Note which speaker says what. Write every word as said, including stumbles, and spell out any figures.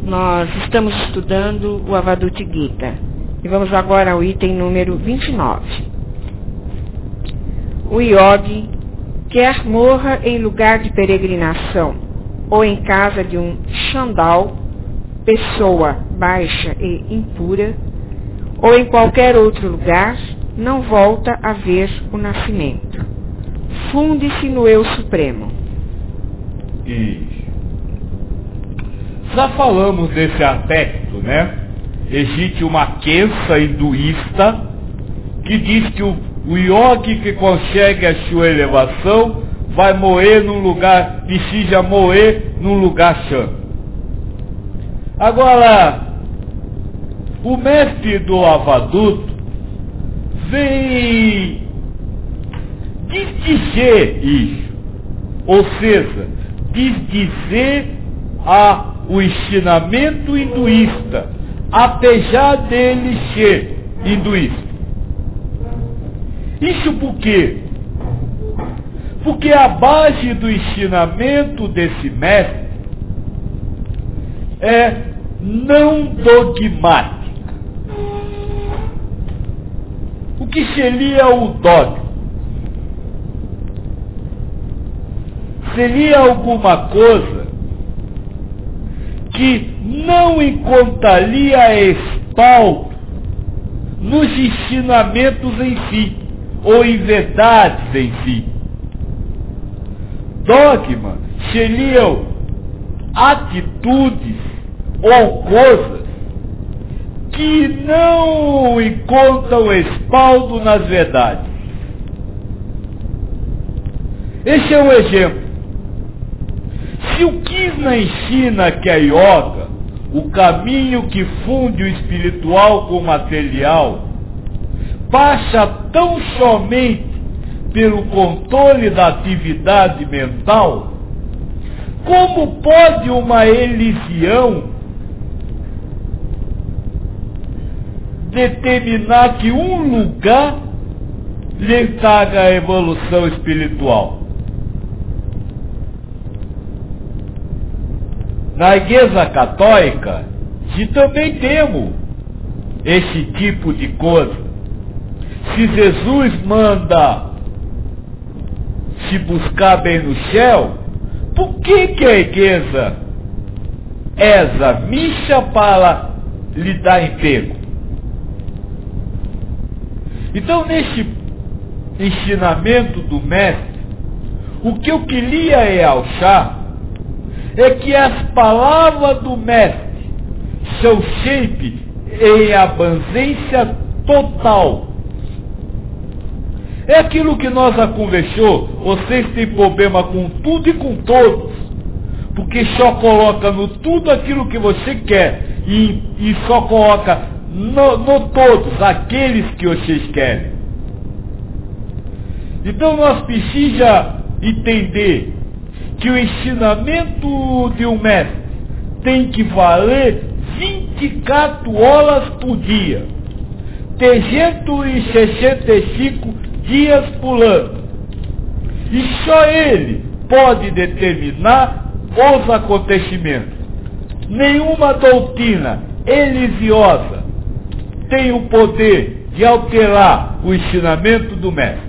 Speaker 1: Nós estamos estudando o Avadhuta Gita e vamos agora ao item número vinte e nove. O yogi, quer morra em lugar de peregrinação ou em casa de um chandal, pessoa baixa e impura, ou em qualquer outro lugar, não volta a ver o nascimento. Funde-se no Eu Supremo.
Speaker 2: Isso. Já falamos desse aspecto, né? Existe uma crença hinduísta que diz que o, o yogi que consegue a sua elevação vai morrer num lugar, precisa morrer num lugar santo. Agora, o mestre do Avadhuta vem desdizer isso, ou seja, desdizer a o ensinamento hinduísta, apesar dele ser hinduísta. Isso por quê? Porque a base do ensinamento desse mestre é não dogmática. O que seria o dogma? Seria alguma coisa que não encontraria respaldo nos ensinamentos em si, ou em verdades em si. Dogma seriam atitudes ou coisas que não encontram respaldo nas verdades. Esse é um exemplo. Se o Krishna ensina que a yoga, o caminho que funde o espiritual com o material, passa tão somente pelo controle da atividade mental, como pode uma religião determinar que um lugar lhe traga a evolução espiritual? Na Igreja Católica, se também temos esse tipo de coisa. Se Jesus manda se buscar bem no céu, por que que a Igreja reza missa para lhe dar emprego? Então, nesse ensinamento do mestre, o que eu queria realçar é que as palavras do mestre são sempre em abrangência total. É aquilo que nós já conversou, vocês têm problema com tudo e com todos, porque só coloca no tudo aquilo que você quer, e, e só coloca no, no todos aqueles que vocês querem. Então nós precisamos entender que o ensinamento de um mestre tem que valer vinte e quatro horas por dia, trezentos e sessenta e cinco dias por ano. E só ele pode determinar os acontecimentos. Nenhuma doutrina religiosa tem o poder de alterar o ensinamento do mestre.